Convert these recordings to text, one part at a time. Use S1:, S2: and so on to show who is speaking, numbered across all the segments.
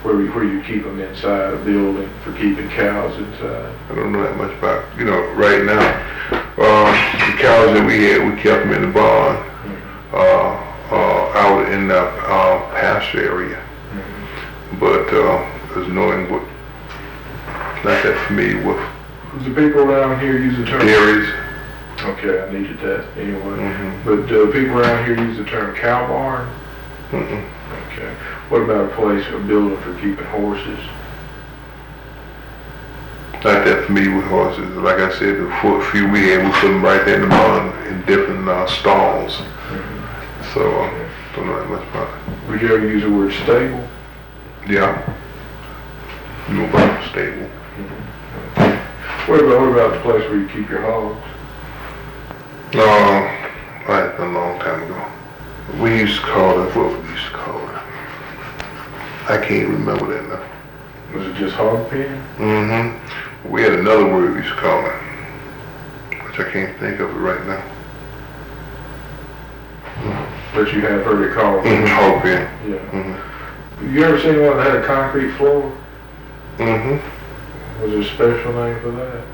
S1: where you keep them inside a building for keeping cows inside?
S2: I don't know that much about, right now. The cows that we had, we kept them in the barn, out in the pasture area. But as knowing what, not that familiar with
S1: Does the people around here use the term
S2: dairies.
S1: Okay, I needed that anyway. But people around here use the term cow barn? Okay. What about a building for keeping horses?
S2: Not that familiar with horses. Like I said, the few we had, we put them right there in the barn in different stalls. So, don't know that much about it.
S1: Would you ever use the word stable?
S2: Yeah. You know about the stable.
S1: What about the place where you keep your hogs?
S2: Right, a long time ago. We used to call it, what we used to call it? I can't remember that now.
S1: Was it just hog pen?
S2: We had another word we used to call it, which I can't think of it right now.
S1: But you have heard it called?
S2: Hog pen.
S1: Yeah. You ever seen one that had a concrete floor? Was there a special name for that?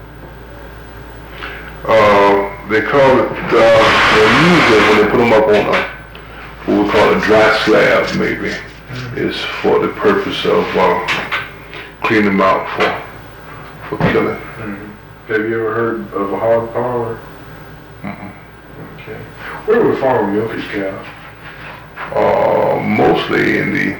S2: They call it, they use it when they put them up on what we call a dry slab, maybe. It's for the purpose of cleaning them out for killing.
S1: Have you ever heard of a hog parlor? Okay. Where would a farmer milk his cows?
S2: Mostly in the,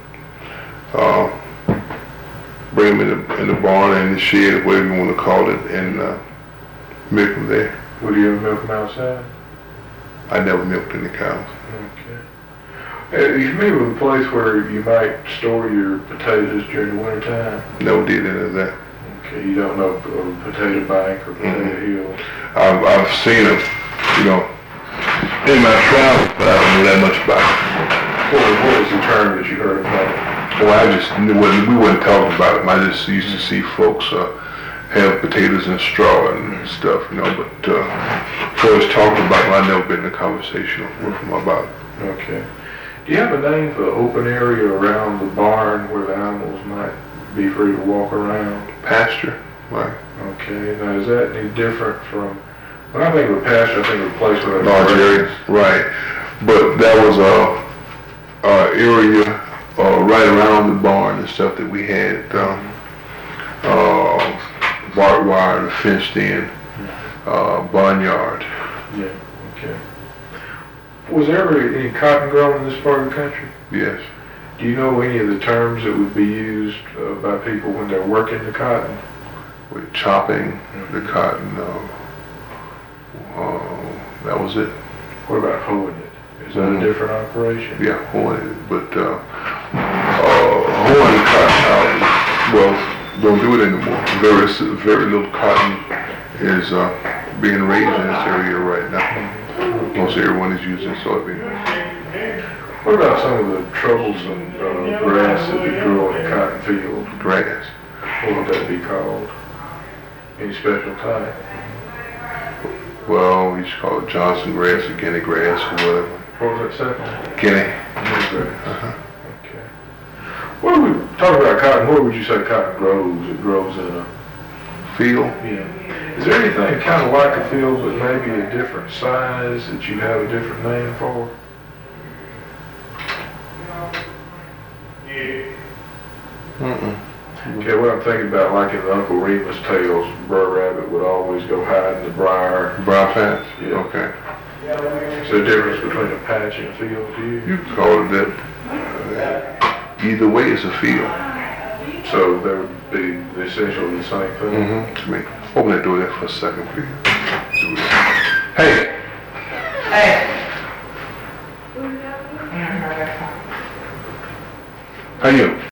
S2: bring them in the barn and the shed, whatever you want to call it, and milk them there.
S1: Would you ever milk them outside?
S2: I never milked any cows.
S1: Okay. Are you familiar with a place where you might store your potatoes during the winter time?
S2: Never did any of that.
S1: Okay, you don't know of a potato bank or potato hill?
S2: I've seen them, in my travels, but I don't know that much about it.
S1: What was the term that you heard about it?
S2: Well, we wasn't talking about them. I just used to see folks have potatoes and straw and stuff, but folks talking about them, I've never been in a conversation with them about it.
S1: Okay. Do you have a name for the open area around the barn where the animals might be free to walk around?
S2: Pasture, right.
S1: Okay, now is that any different from, when I think of a pasture, I think of a place where
S2: large areas, right. But that was a area right around the barn and stuff that we had barbed wire, fenced in barnyard.
S1: Yeah, okay. Was there ever any cotton grown in this part of the country?
S2: Yes.
S1: Do you know any of the terms that would be used by people when they're working the cotton?
S2: With chopping the cotton, that was it.
S1: What about hoeing it? Is that a different operation?
S2: Yeah, hoeing it, but hoeing the cotton out, well, don't do it anymore. Very little cotton is being raised in this area right now. Most everyone is using soybeans.
S1: What about some of the troublesome grass that we grow in the cotton field?
S2: Grass.
S1: What would that be called? Any special type?
S2: Well, we used to call it Johnson grass or Guinea grass or whatever.
S1: What was that second?
S2: Guinea.
S1: Grass. Okay. What would we talk about cotton? Where would you say cotton grows? It grows in a
S2: field.
S1: Yeah. Is there anything kind of like a field but maybe a different size that you have a different name for? Okay, what I'm thinking about, like in the Uncle Remus tales, Brer Rabbit would always go hide in the briar.
S2: Briar patch?
S1: Yeah.
S2: Okay.
S1: Is there a difference between a patch and a field to you?
S2: You can call it that. Either way, it's a field.
S1: So they would be essentially the same thing?
S2: To me. Open that door there for a second, please. Hey!
S3: Hey!
S2: How you?